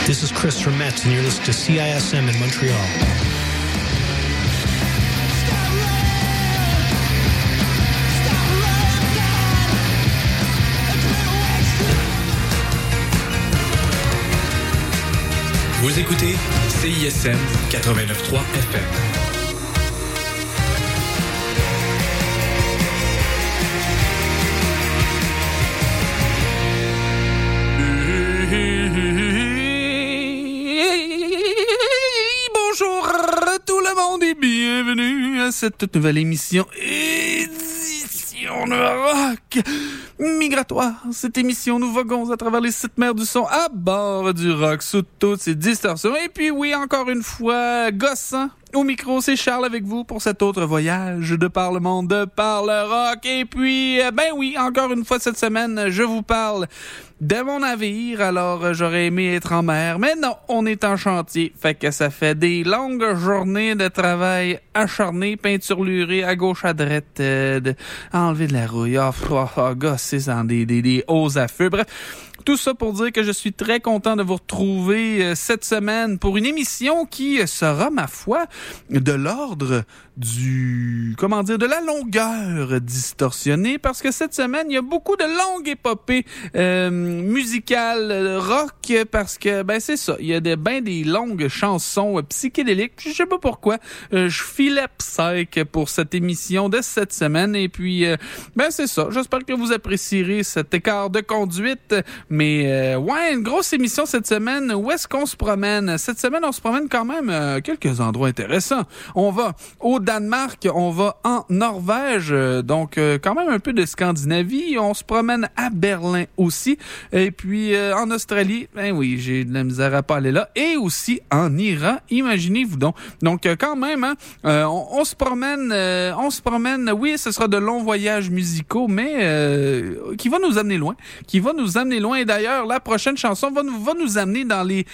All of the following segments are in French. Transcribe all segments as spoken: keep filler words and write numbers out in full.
This is Chris from Metz, and you're listening to C I S M in Montreal. Vous écoutez C I S M quatre-vingt-neuf virgule trois F M. Bonjour tout le monde et bienvenue à cette nouvelle émission édition de rock migratoire. Cette émission, nous voguons à travers les sept mers du son à bord du rock sous toutes ses distorsions. Et puis oui, encore une fois, gossant. Au micro, c'est Charles avec vous pour cet autre voyage de par le monde, de par le rock. Et puis, ben oui, encore une fois cette semaine, je vous parle de mon navire. Alors, j'aurais aimé être en mer, mais non, on est en chantier. Fait que ça fait des longues journées de travail acharné, peinturluré à gauche, à droite, euh, de enlever de la rouille. Oh, oh, oh gosser dans des, des, des hauts à feu. Bref. Tout ça pour dire que je suis très content de vous retrouver euh, cette semaine pour une émission qui sera, ma foi, de l'ordre du, comment dire, de la longueur distorsionnée, parce que cette semaine, il y a beaucoup de longues épopées euh, musicales euh, rock, parce que, ben c'est ça, il y a de, ben des longues chansons euh, psychédéliques, je sais pas pourquoi, euh, je filais psych pour cette émission de cette semaine, et puis, euh, ben c'est ça, j'espère que vous apprécierez cet écart de conduite. Mais euh, ouais, une grosse émission cette semaine. Où est-ce qu'on se promène? Cette semaine, on se promène quand même à euh, quelques endroits intéressants. On va au Danemark, on va en Norvège, euh, donc euh, quand même un peu de Scandinavie. On se promène à Berlin aussi. Et puis euh, en Australie, ben oui, j'ai de la misère à pas aller là. Et aussi en Iran, imaginez-vous donc. Donc euh, quand même, hein, euh, on, on se promène, euh, on se promène. Oui, ce sera de longs voyages musicaux, mais euh, qui va nous amener loin, qui va nous amener loin. Et d'ailleurs, la prochaine chanson va nous, va nous amener dans les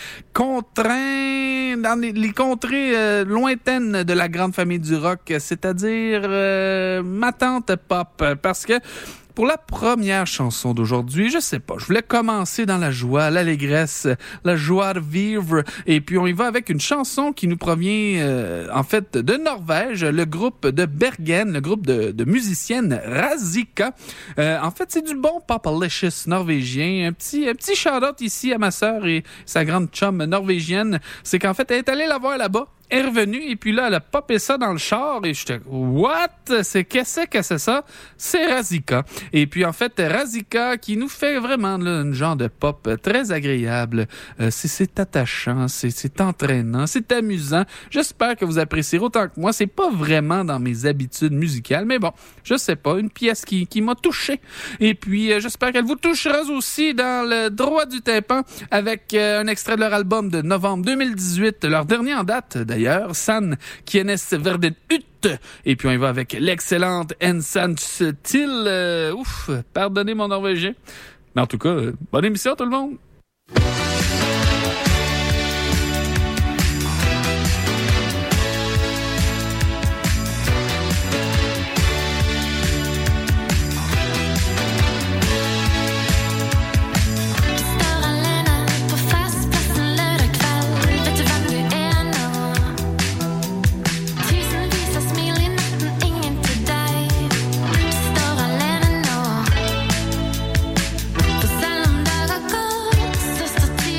contraints, dans les, les contrées euh, lointaines de la grande famille du rock, c'est-à-dire euh, ma tante pop, parce que pour la première chanson d'aujourd'hui, je sais pas, je voulais commencer dans la joie, l'allégresse, la joie de vivre, et puis on y va avec une chanson qui nous provient euh, en fait de Norvège, le groupe de Bergen, le groupe de, de musiciennes Razika. Euh, en fait, c'est du bon Popalicious norvégien. Un petit, un petit shout-out ici à ma sœur et sa grande chum norvégienne. C'est qu'en fait, elle est allée la voir là-bas, est revenue, et puis là, elle a popé ça dans le char, et j'étais, what? C'est, qu'est-ce que c'est ça? C'est Razika. Et puis, en fait, Razika, qui nous fait vraiment, là, un genre de pop très agréable. Euh, c'est, c'est attachant, c'est, c'est entraînant, c'est amusant. J'espère que vous apprécierez autant que moi. C'est pas vraiment dans mes habitudes musicales, mais bon, je sais pas, une pièce qui, qui m'a touché. Et puis, euh, j'espère qu'elle vous touchera aussi dans le droit du tympan avec euh, un extrait de leur album de novembre deux mille dix-huit, leur dernier en date, d'ailleurs. D'ailleurs, San Kienes Verden Ut. Et puis on y va avec l'excellente Ensan Til. Euh, ouf, pardonnez mon norvégien. Mais en tout cas, euh, bonne émission tout le monde. Selv om det har gått, så står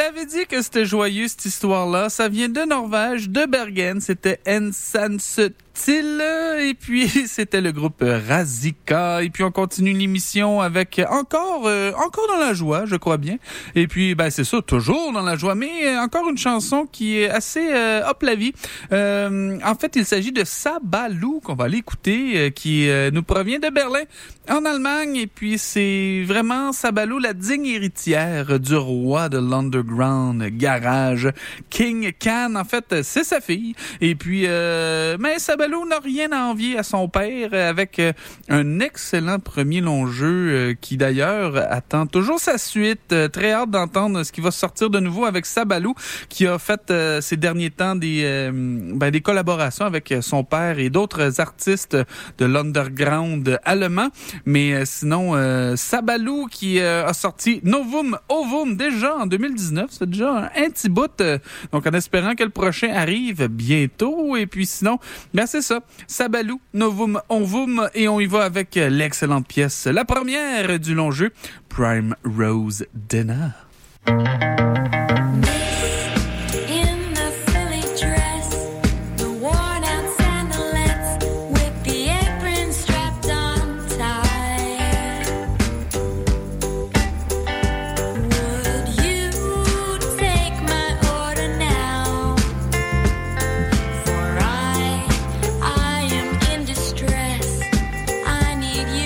l'avais dit que c'était joyeux, cette histoire-là. Ça vient de Norvège, de Bergen. C'était Ensansetil. Et puis, c'était le groupe Razika. Et puis, on continue l'émission avec encore, euh, encore dans la joie, je crois bien. Et puis, ben, c'est ça, toujours dans la joie. Mais encore une chanson qui est assez euh, hop la vie. Euh, en fait, il s'agit de Sabalou qu'on va aller écouter, euh, qui euh, nous provient de Berlin, en Allemagne. Et puis, c'est vraiment Sabalou, la digne héritière du roi de l'underground garage, King Can. En fait, c'est sa fille. Et puis, euh, mais Sabalou n'a rien à envier à son père, avec euh, un excellent premier long jeu euh, qui d'ailleurs attend toujours sa suite. Euh, très hâte d'entendre ce qui va sortir de nouveau avec Sabalou, qui a fait euh, ces derniers temps des, euh, ben, des collaborations avec son père et d'autres artistes de l'underground allemand. Mais euh, sinon, euh, Sabalou qui euh, a sorti Novum Ovum déjà en deux mille dix-neuf. C'est déjà un, un petit bout. Euh, donc en espérant que le prochain arrive bientôt. Et puis sinon, ben c'est ça. Sabalou, Novum Ovum, et on y va avec l'excellente pièce, la première du long jeu, Prime Rose Dinner.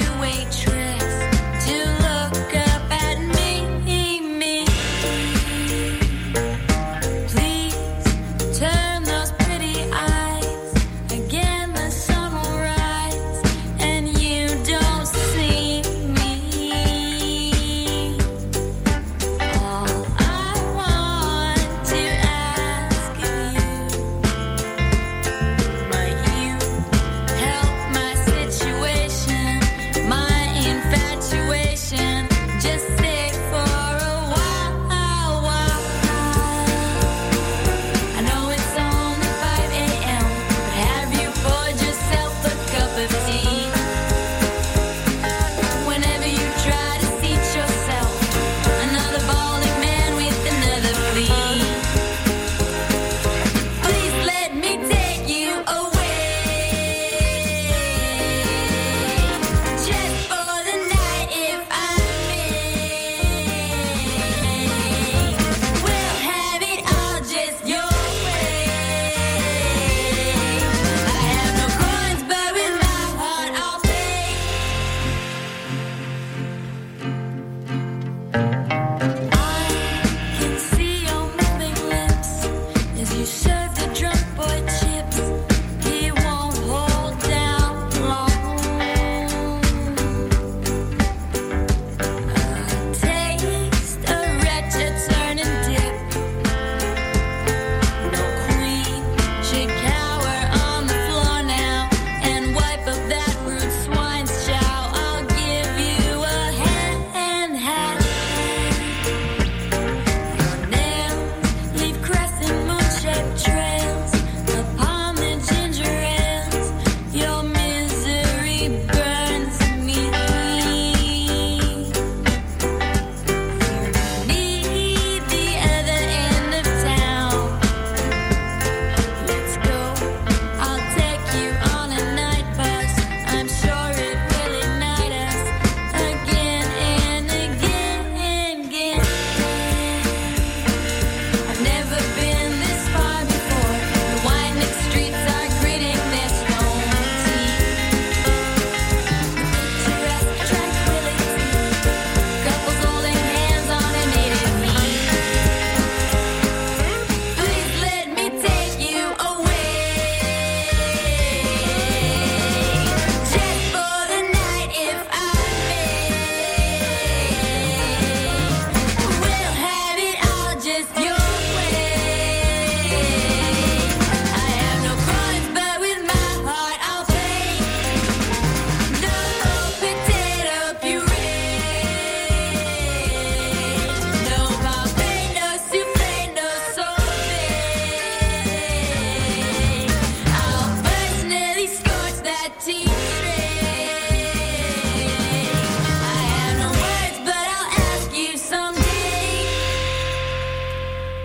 To look up at me, me.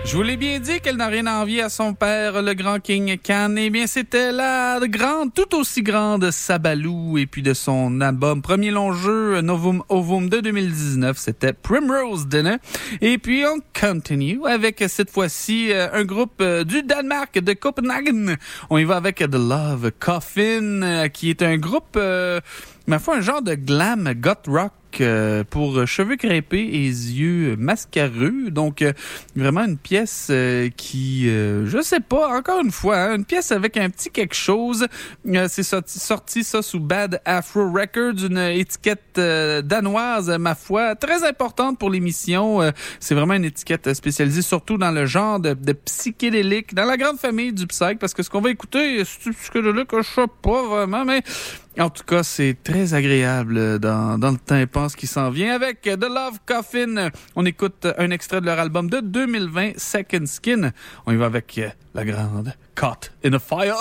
Je vous l'ai bien dit qu'elle n'a rien envié à son père, le grand King Can. Eh bien, c'était la grande, tout aussi grande Sabalou. Et puis de son album premier long jeu, Novum Ovum de deux mille dix-neuf, c'était Primrose Dinner. Et puis on continue avec cette fois-ci un groupe du Danemark, de Copenhagen. On y va avec The Love Coffin, qui est un groupe, euh, ma foi, un genre de glam goth rock. Euh, pour cheveux crêpés et yeux mascareux. Donc, euh, vraiment une pièce euh, qui, euh, je sais pas, encore une fois, hein, une pièce avec un petit quelque chose. Euh, c'est sorti, sorti ça sous Bad Afro Records, une étiquette euh, danoise, ma foi, très importante pour l'émission. Euh, c'est vraiment une étiquette spécialisée surtout dans le genre de, de psychédélique, dans la grande famille du psych, parce que ce qu'on va écouter, c'est du psychédélique, je sais pas vraiment, mais en tout cas, c'est très agréable dans, dans le tympan ce qui s'en vient avec The Love Coffin. On écoute un extrait de leur album de deux mille vingt, Second Skin. On y va avec la grande Caught in a Fire.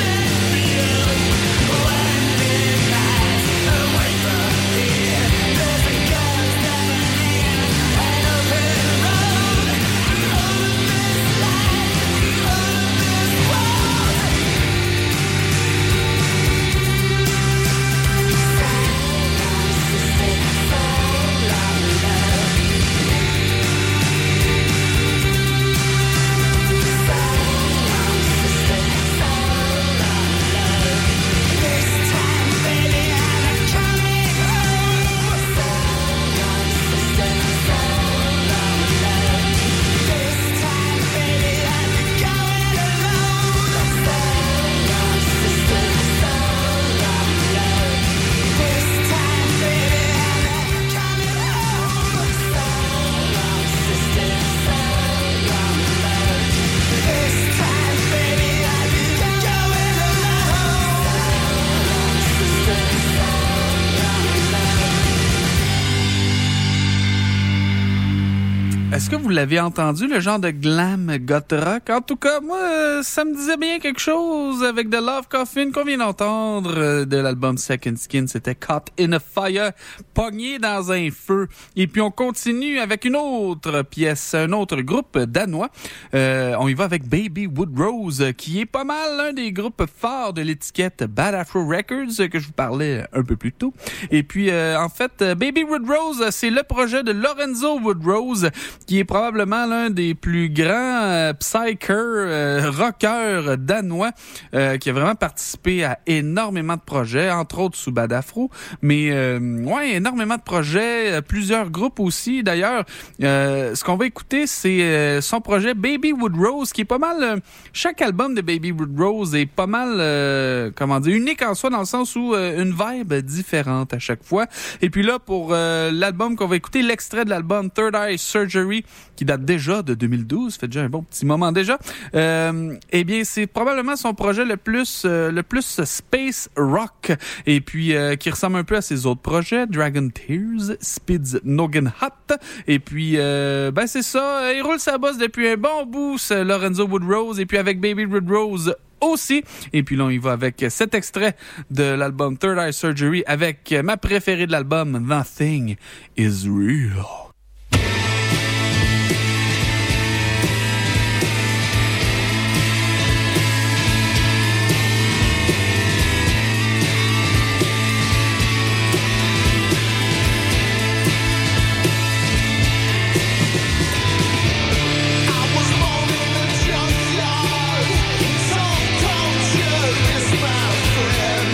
Away from here, est-ce que vous l'avez entendu, le genre de glam goth rock? En tout cas, moi, euh, ça me disait bien quelque chose avec The Love Coffin qu'on vient d'entendre euh, de l'album Second Skin. C'était Caught in a Fire, pogné dans un feu. Et puis on continue avec une autre pièce, un autre groupe danois. Euh, on y va avec Baby Woodrose, qui est pas mal l'un des groupes forts de l'étiquette Bad Afro Records que je vous parlais un peu plus tôt. Et puis, euh, en fait, Baby Woodrose, c'est le projet de Lorenzo Woodrose, qui est probablement l'un des plus grands euh, psychers, euh, rockers danois, euh, qui a vraiment participé à énormément de projets, entre autres sous Bad Afro, mais euh, ouais, énormément de projets, plusieurs groupes aussi. D'ailleurs, euh, ce qu'on va écouter, c'est euh, son projet Baby Woodrose, qui est pas mal... Euh, chaque album de Baby Woodrose est pas mal, euh, comment dire, unique en soi, dans le sens où euh, une vibe différente à chaque fois. Et puis là, pour euh, l'album qu'on va écouter, l'extrait de l'album Third Eye Surgery, qui date déjà de deux mille douze, fait déjà un bon petit moment déjà, euh, eh bien, c'est probablement son projet le plus euh, le plus space rock, et puis euh, qui ressemble un peu à ses autres projets, Dragon Tears, Speeds Noggin Hot, et puis, euh, ben c'est ça, il roule sa bosse depuis un bon bout, ce Lorenzo Woodrose, et puis avec Baby Woodrose aussi. Et puis là, on y va avec cet extrait de l'album Third Eye Surgery avec ma préférée de l'album, Nothing Is Real.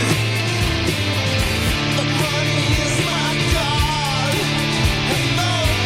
Money is my God, and no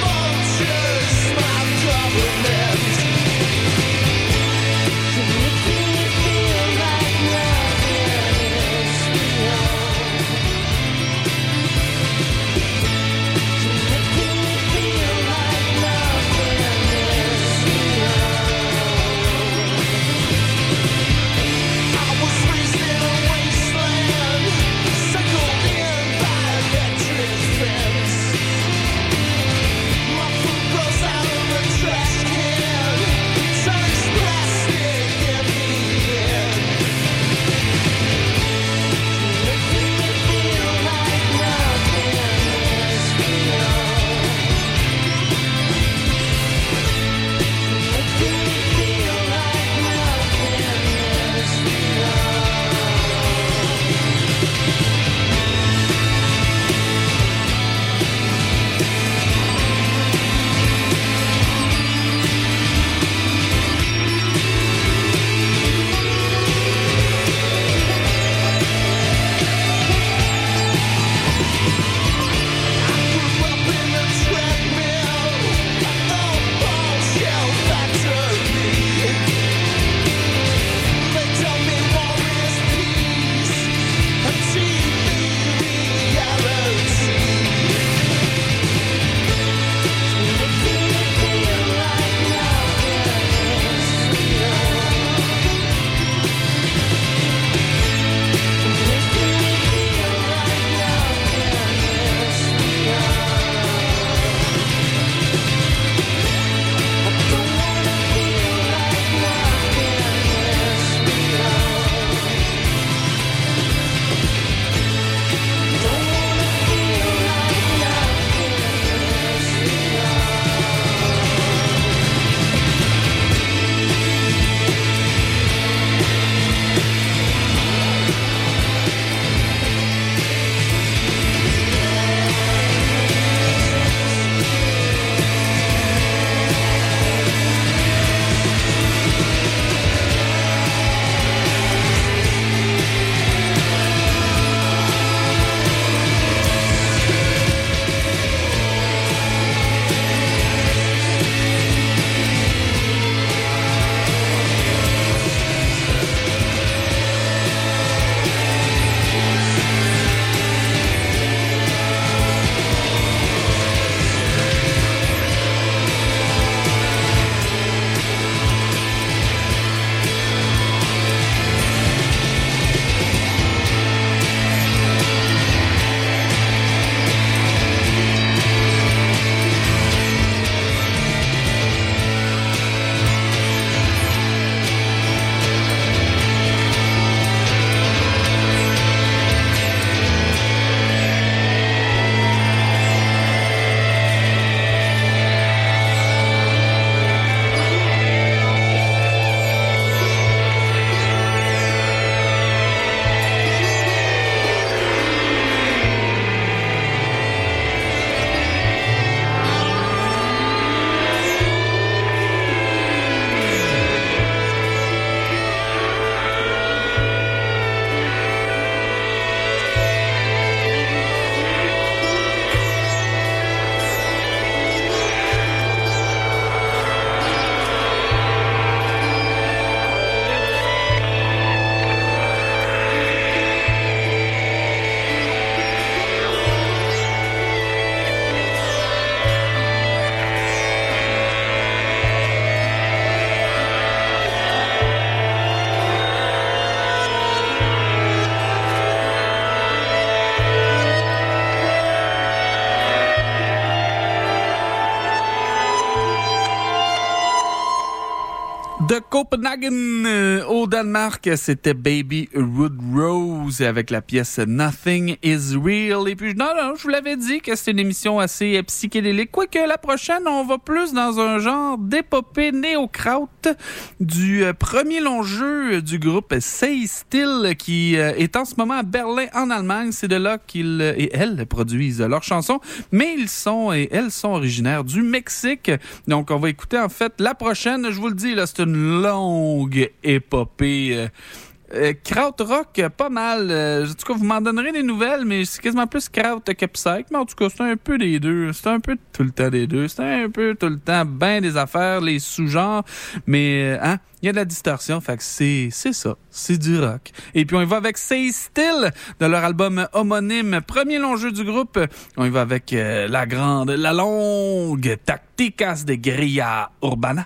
de Copenhagen euh, au Danemark, c'était Baby Woodrose avec la pièce Nothing is Real. Et puis, non, non, je vous l'avais dit que c'était une émission assez euh, psychédélique. Quoique la prochaine, on va plus dans un genre d'épopée néo-kraut du euh, premier long jeu du groupe Say Still qui euh, est en ce moment à Berlin, en Allemagne. C'est de là qu'ils euh, et elles produisent leurs chansons, mais ils sont et elles sont originaires du Mexique. Donc, on va écouter en fait la prochaine. Je vous le dis, là, c'est une longue épopée. Euh, euh, krautrock, pas mal. Euh, en tout cas, vous m'en donnerez des nouvelles, mais c'est quasiment plus kraut que psych. Mais en tout cas, c'est un peu des deux. C'est un peu tout le temps des deux. C'est un peu tout le temps ben des affaires, les sous-genres. Mais, hein, il y a de la distorsion. Fait que c'est, c'est ça. C'est du rock. Et puis, on y va avec Say Still de leur album homonyme. Premier long jeu du groupe. On y va avec euh, la grande, la longue Tacticas de Guerilla Urbana.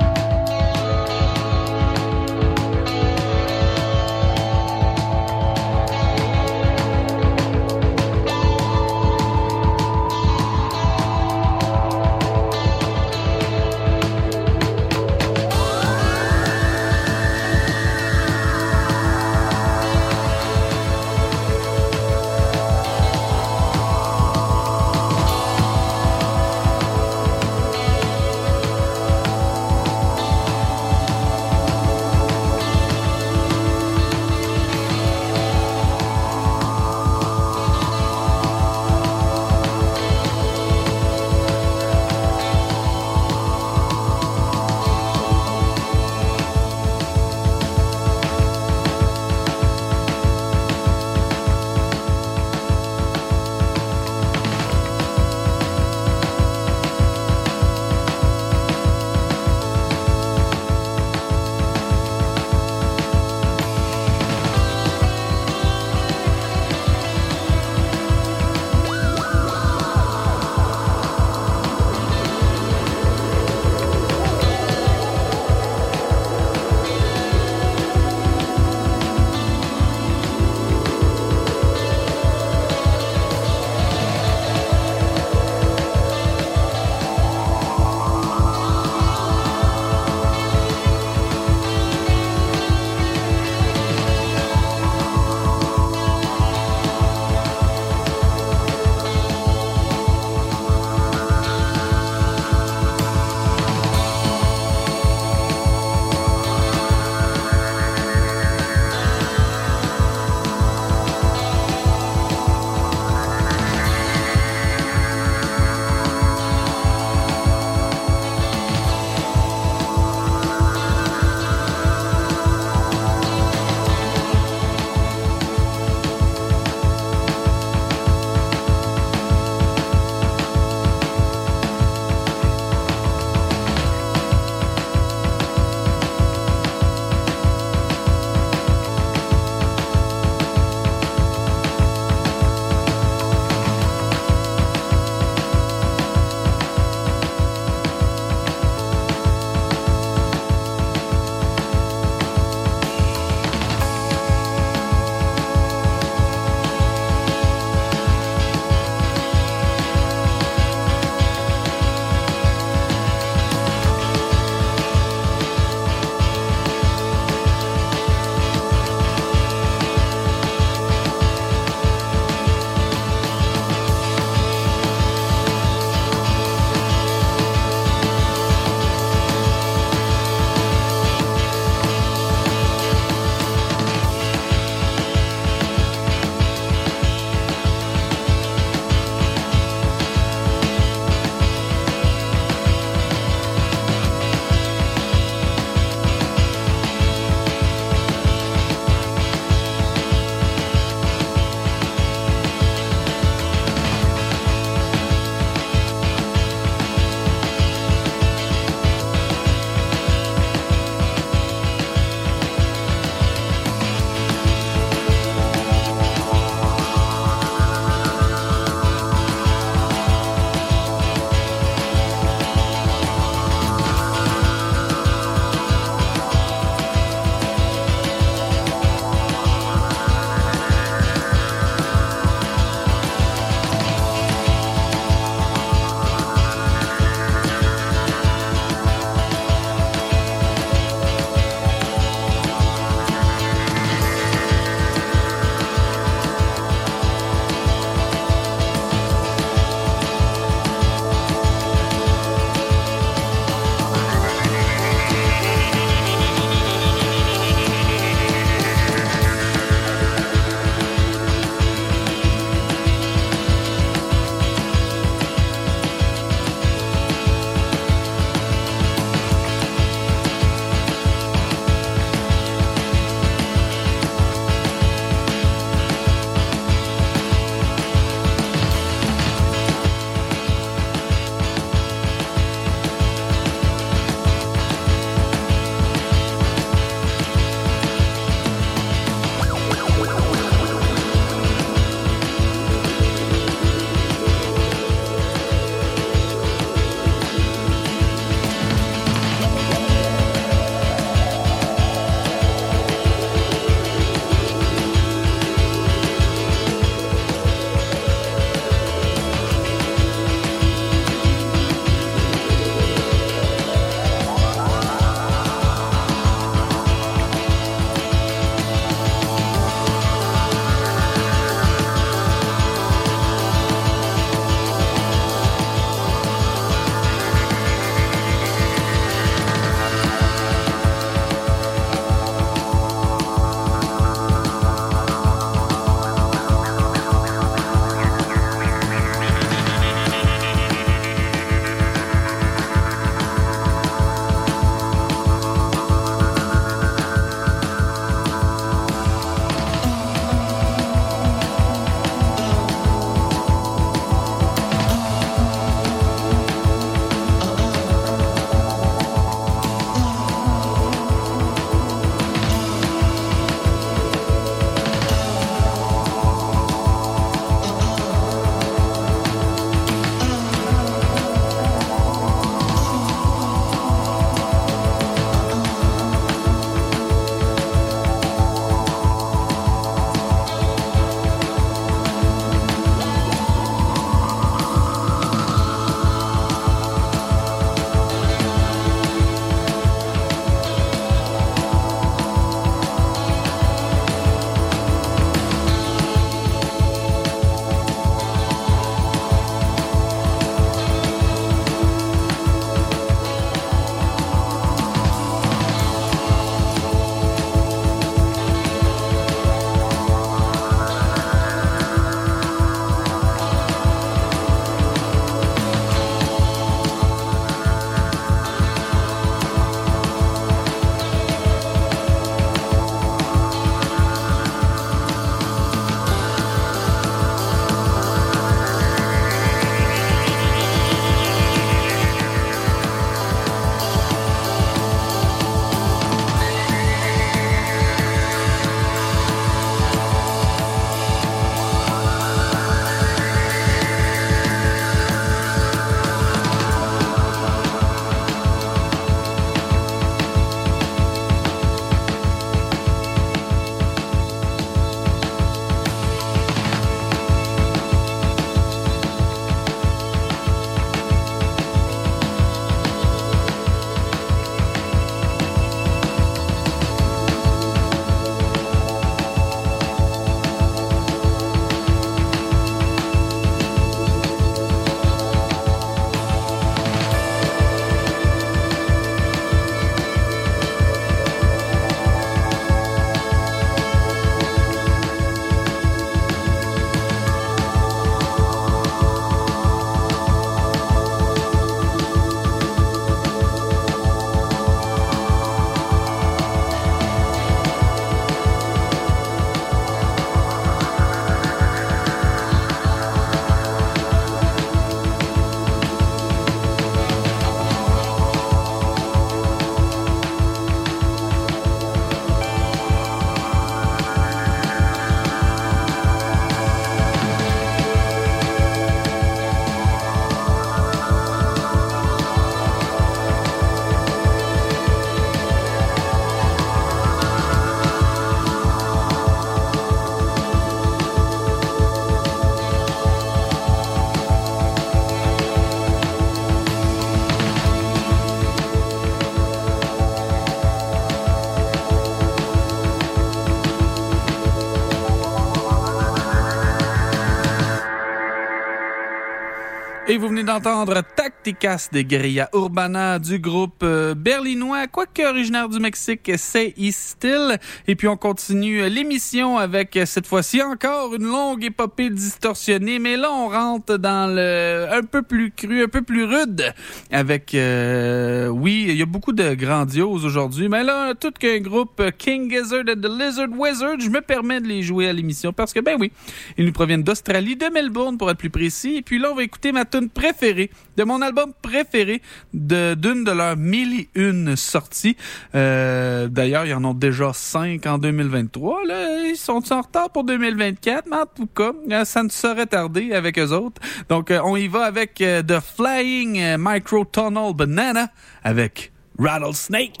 Et vous venez d'entendre Tacticas de Guerilla Urbana du groupe euh, berlinois, quoique originaire du Mexique, Say Is Still. Et puis on continue l'émission avec euh, cette fois-ci encore une longue épopée distorsionnée, mais là on rentre dans le un peu plus cru, un peu plus rude avec, euh, oui, il y a beaucoup de grandioses aujourd'hui, mais là tout qu'un groupe King Gizzard and the Lizard Wizard, je me permets de les jouer à l'émission parce que ben oui, ils nous proviennent d'Australie, de Melbourne pour être plus précis. Et puis là on va écouter ma tune préférée, de mon album préféré, de d'une de leurs mille et une sorties. Euh, d'ailleurs, ils en ont déjà cinq en deux mille vingt-trois. Là, ils sont en retard pour deux mille vingt-quatre, mais en tout cas, ça ne saurait tarder avec eux autres. Donc, on y va avec euh, The Flying Microtonal Banana avec Rattlesnake.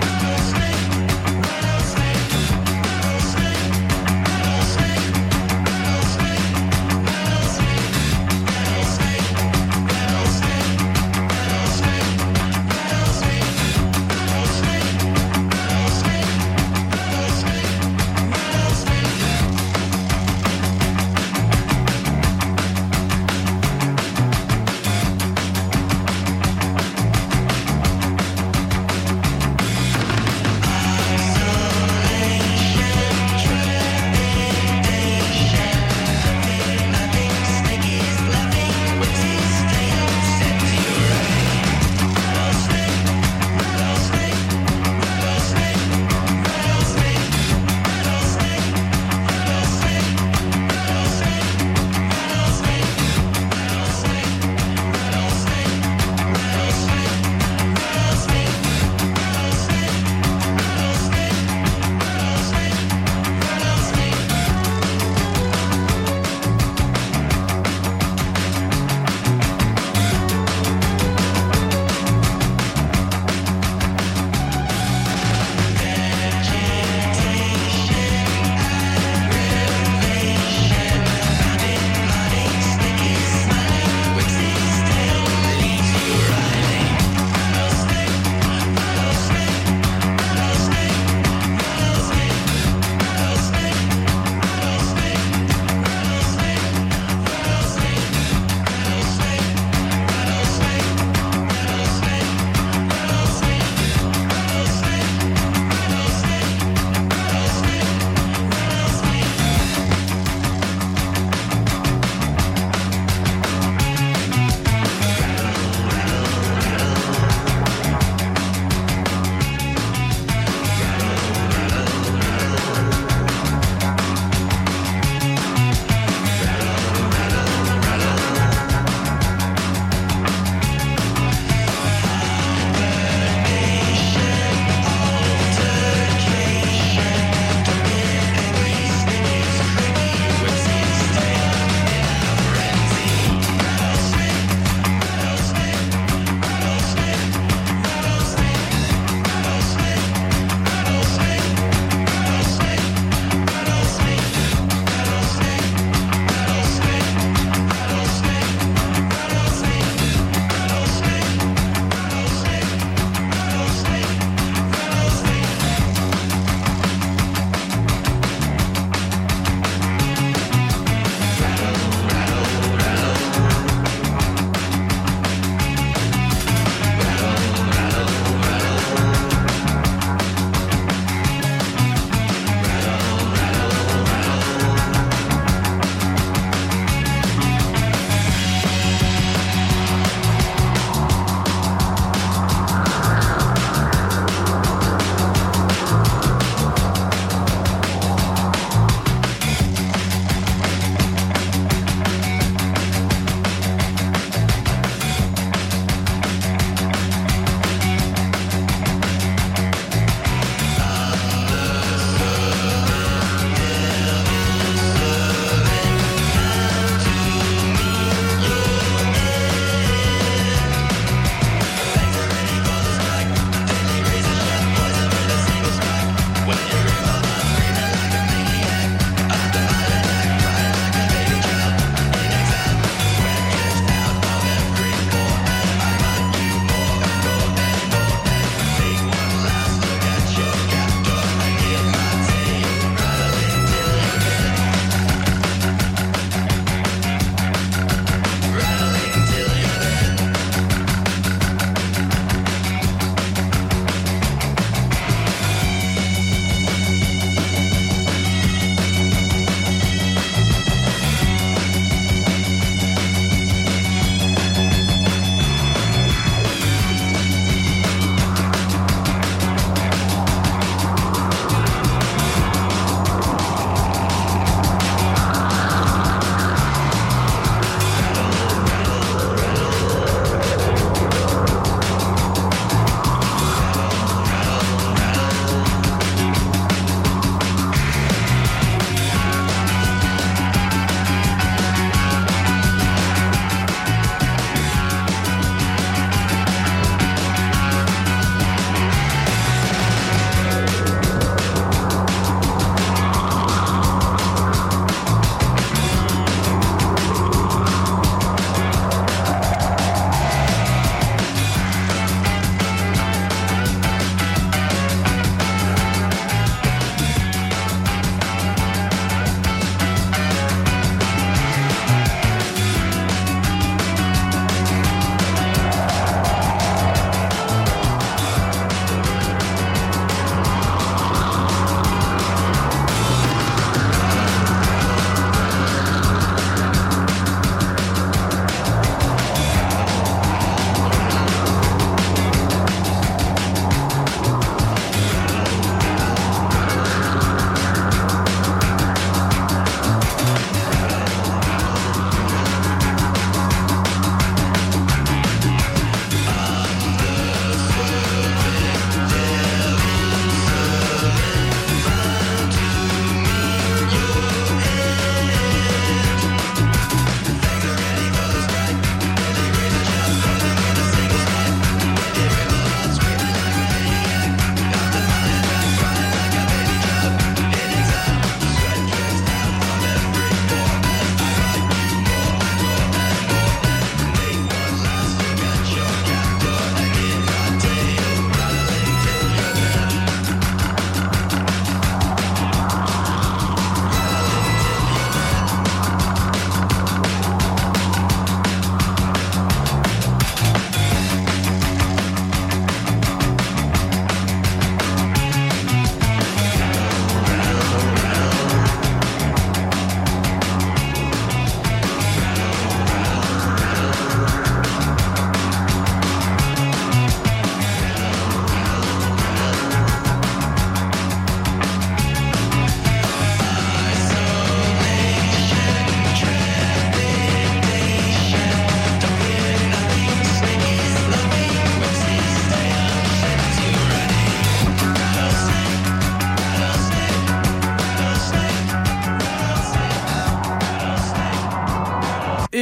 Rattlesnake,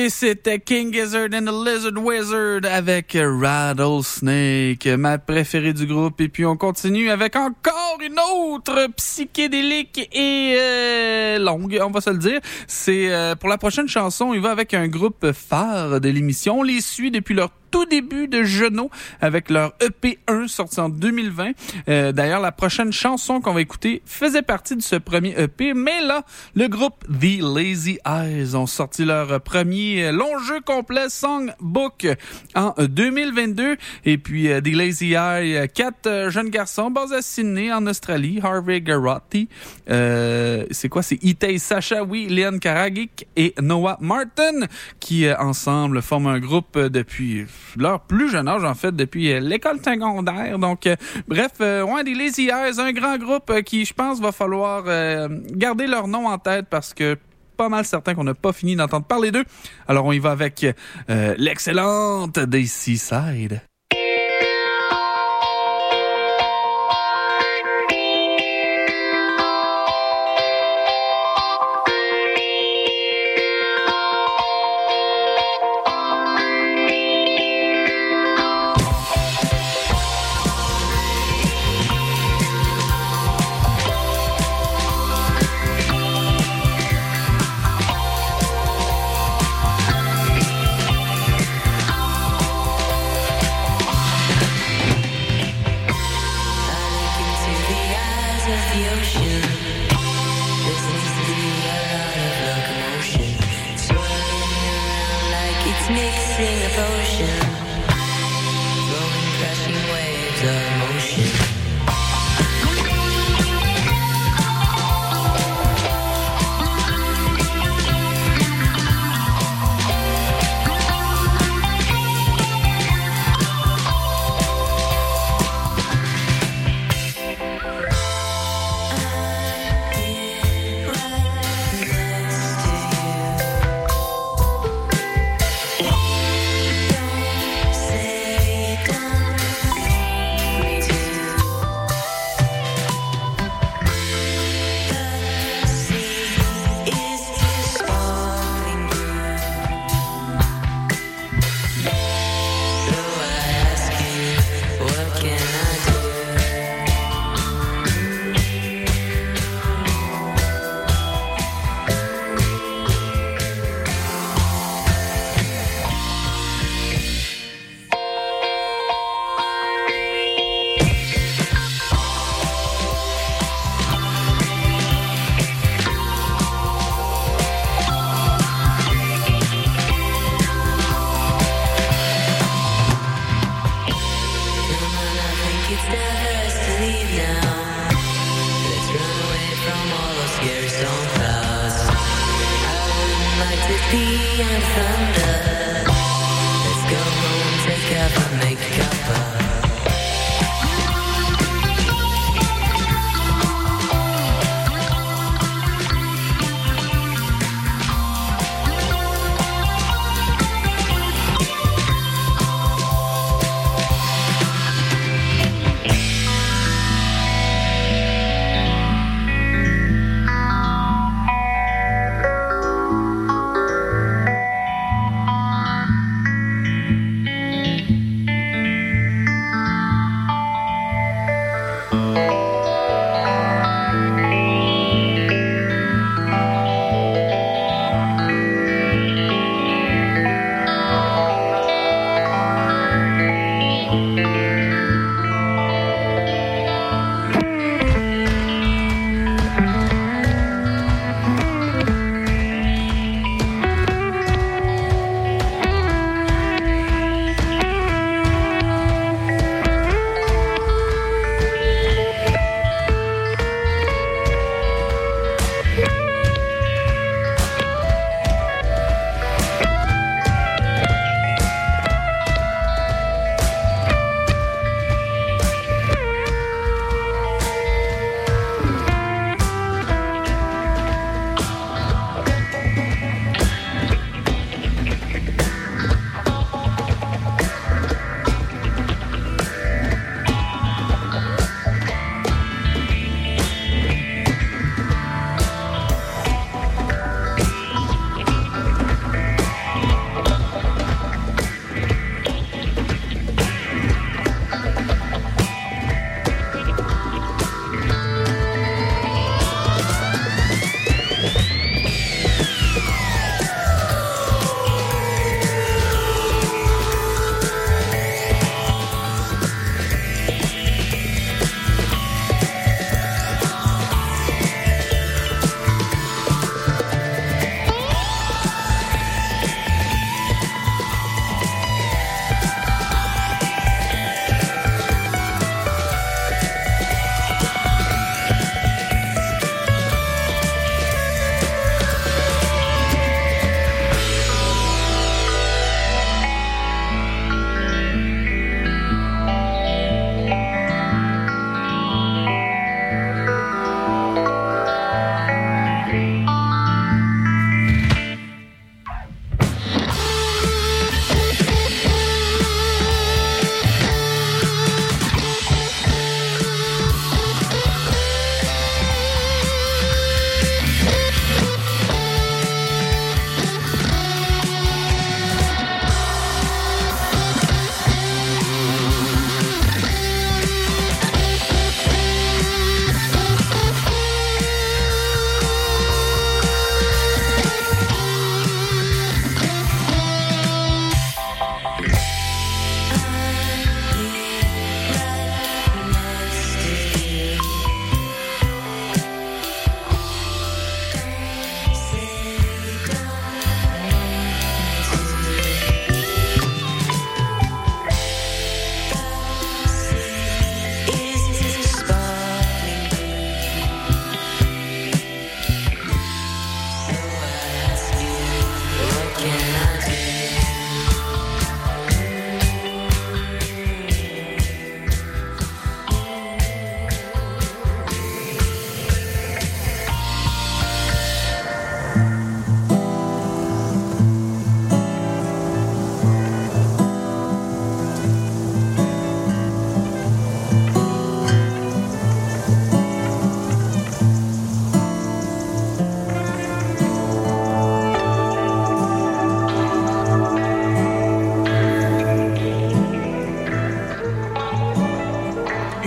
Et c'était King Gizzard and the Lizard Wizard avec Rattlesnake, ma préférée du groupe. Et puis on continue avec encore une autre psychédélique et euh, longue, on va se le dire. C'est euh, pour la prochaine chanson, il va avec un groupe phare de l'émission. On les suit depuis leur tout début de Genoux avec leur E P un sorti en deux mille vingt. Euh, d'ailleurs, la prochaine chanson qu'on va écouter faisait partie de ce premier E P, mais là, le groupe The Lazy Eyes ont sorti leur premier long jeu complet Songbook en deux mille vingt-deux. Et puis, euh, The Lazy Eyes, quatre euh, jeunes garçons basés à Sydney, en Australie, Harvey Garotti, euh, c'est quoi? C'est Itay Sachawi, Leon Karagic et Noah Martin, qui euh, ensemble forment un groupe euh, depuis leur plus jeune âge, en fait, depuis euh, l'école secondaire. Donc, euh, bref, euh, ouais, des Lazy Eyes, un grand groupe euh, qui, je pense, va falloir euh, garder leur nom en tête parce que pas mal certain qu'on n'a pas fini d'entendre parler d'eux. Alors, on y va avec euh, l'excellente des Seaside.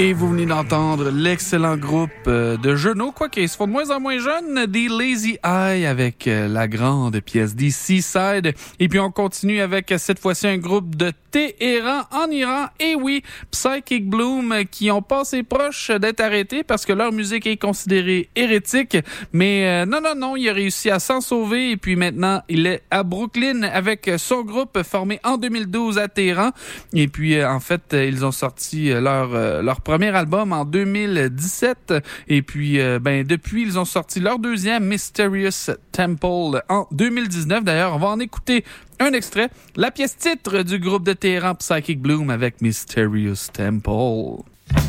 Et vous venez d'entendre l'excellent groupe euh, de genoux, quoique ils se font de moins en moins jeunes, des Lazy Eye avec euh, la grande pièce des Seaside. Et puis on continue avec euh, cette fois-ci un groupe de Téhéran en Iran. Et oui, Psychic Bloom euh, qui ont passé proche d'être arrêtés parce que leur musique est considérée hérétique. Mais euh, non, non, non, il a réussi à s'en sauver. Et puis maintenant, il est à Brooklyn avec son groupe formé en deux mille douze à Téhéran. Et puis euh, en fait, euh, ils ont sorti euh, leur, euh, leur premier album en deux mille dix-sept et puis euh, ben depuis ils ont sorti leur deuxième Mysterious Temple en deux mille dix-neuf. D'ailleurs, on va en écouter un extrait, la pièce titre du groupe de Téhéran Psychic Bloom avec Mysterious Temple.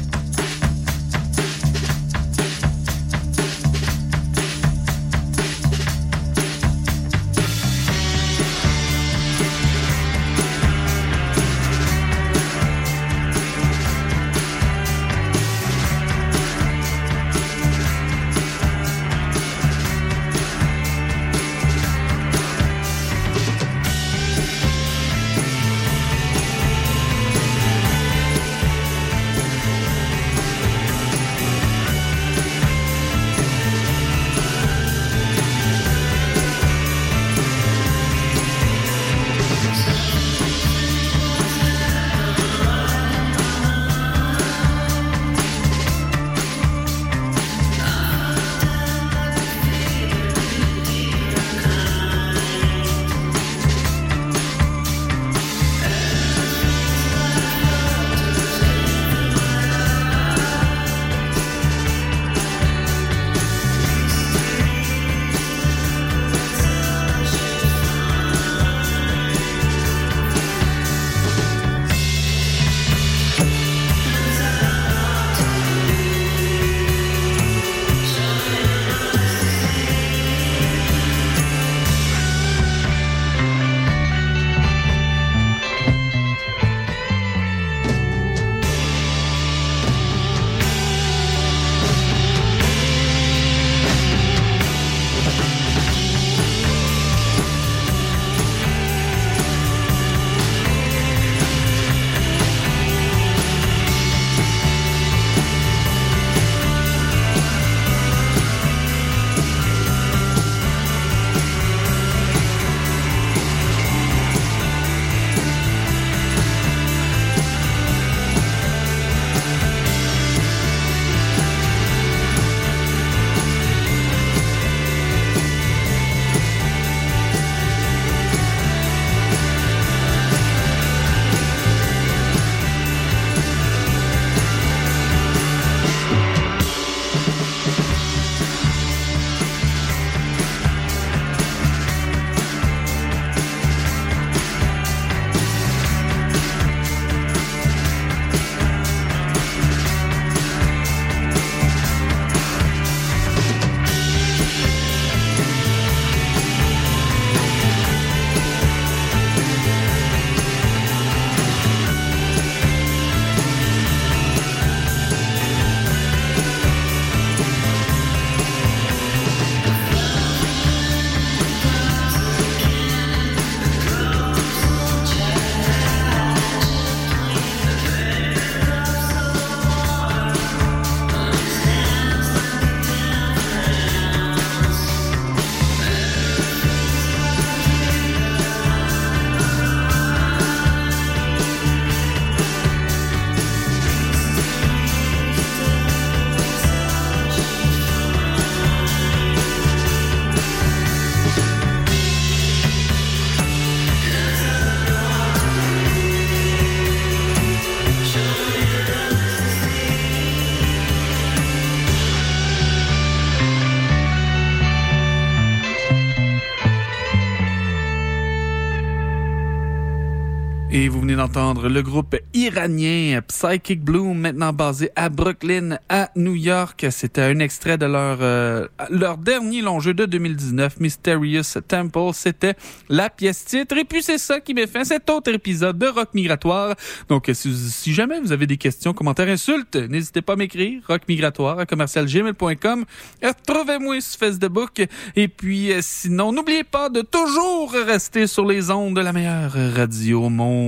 Et vous venez d'entendre le groupe iranien Psychic Bloom, maintenant basé à Brooklyn, à New York. C'était un extrait de leur euh, leur dernier long jeu de deux mille dix-neuf, Mysterious Temple. C'était la pièce titre. Et puis c'est ça qui met fin à cet autre épisode de Rock Migratoire. Donc si, si jamais vous avez des questions, commentaires, insultes, n'hésitez pas à m'écrire. Rock Migratoire à commercial gmail point com. Retrouvez-moi sur Facebook. Et puis euh, sinon, n'oubliez pas de toujours rester sur les ondes de la meilleure radio au monde.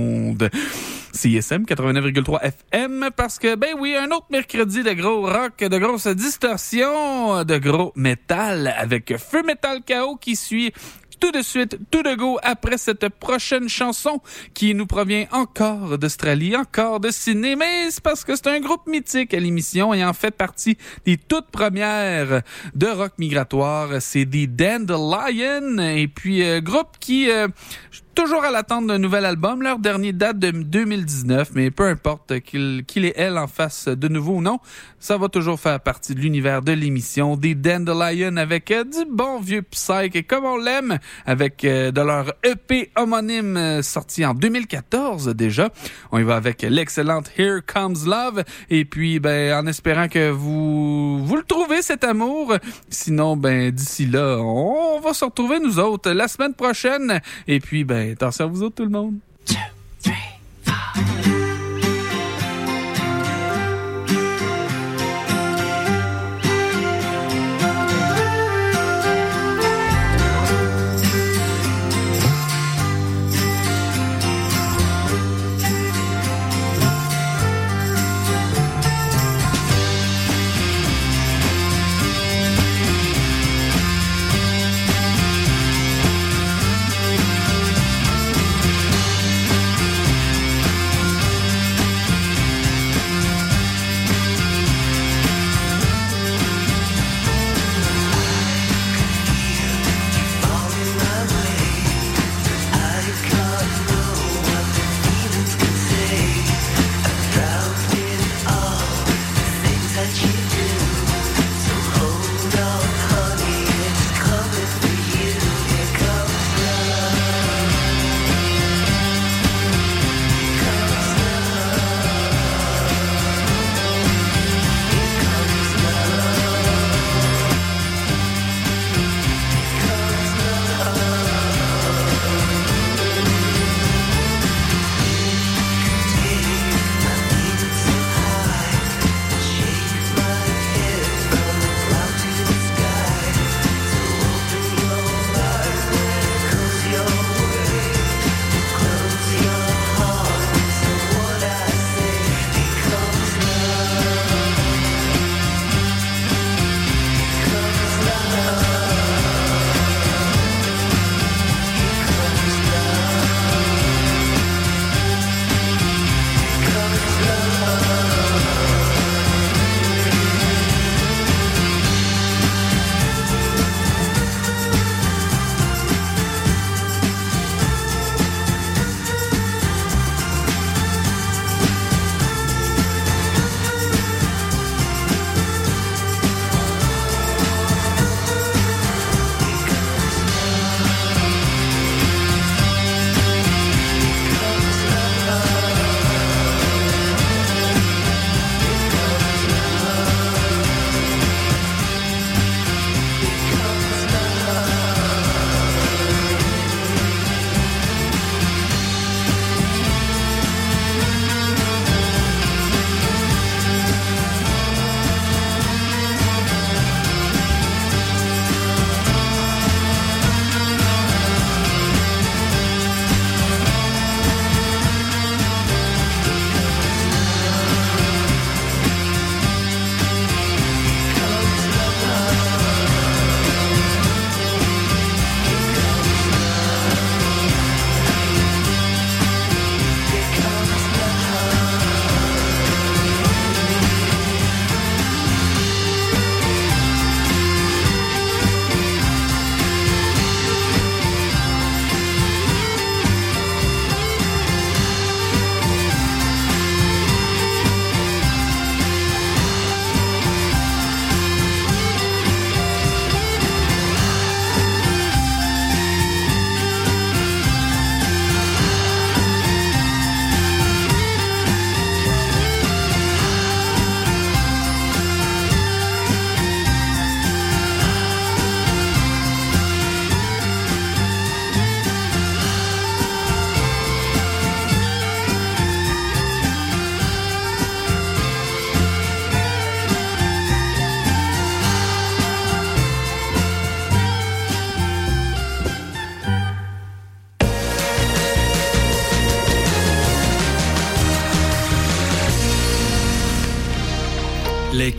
ondes. C I S M quatre-vingt-neuf virgule trois F M parce que, ben oui, un autre mercredi de gros rock, de grosses distorsions, de gros métal avec Feu Metal K O qui suit tout de suite, tout de go, après cette prochaine chanson qui nous provient encore d'Australie, encore de Sydney, mais c'est parce que c'est un groupe mythique à l'émission ayant fait partie des toutes premières de rock migratoire. C'est des Dandelion, et puis euh, groupe qui... Euh, toujours à l'attente d'un nouvel album. Leur dernier date de deux mille dix-neuf, mais peu importe qu'il, qu'il et elle en fassent de nouveau ou non, ça va toujours faire partie de l'univers de l'émission. Des Dandelion avec euh, du bon vieux psych, comme on l'aime, avec euh, de leur E P homonyme euh, sorti en deux mille quatorze déjà. On y va avec l'excellente Here Comes Love, et puis ben en espérant que vous vous le trouvez cet amour. Sinon, ben d'ici là, on, on va se retrouver nous autres la semaine prochaine, et puis ben attention à vous autres, tout le monde.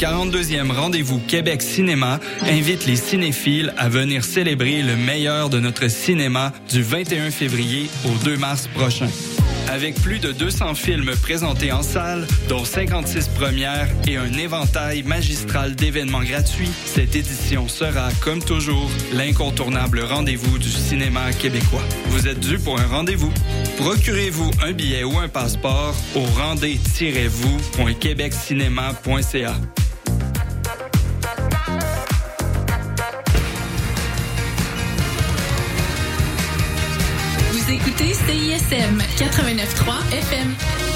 quarante-deuxième Rendez-vous Québec Cinéma invite les cinéphiles à venir célébrer le meilleur de notre cinéma du vingt et un février au deux mars prochain. Avec plus de deux cents films présentés en salle, dont cinquante-six premières et un éventail magistral d'événements gratuits, cette édition sera, comme toujours, l'incontournable rendez-vous du cinéma québécois. Vous êtes dû pour un rendez-vous. Procurez-vous un billet ou un passeport au rendez tiret vous point québec cinéma point c a. Vous écoutez C I S M quatre-vingt-neuf point trois F M.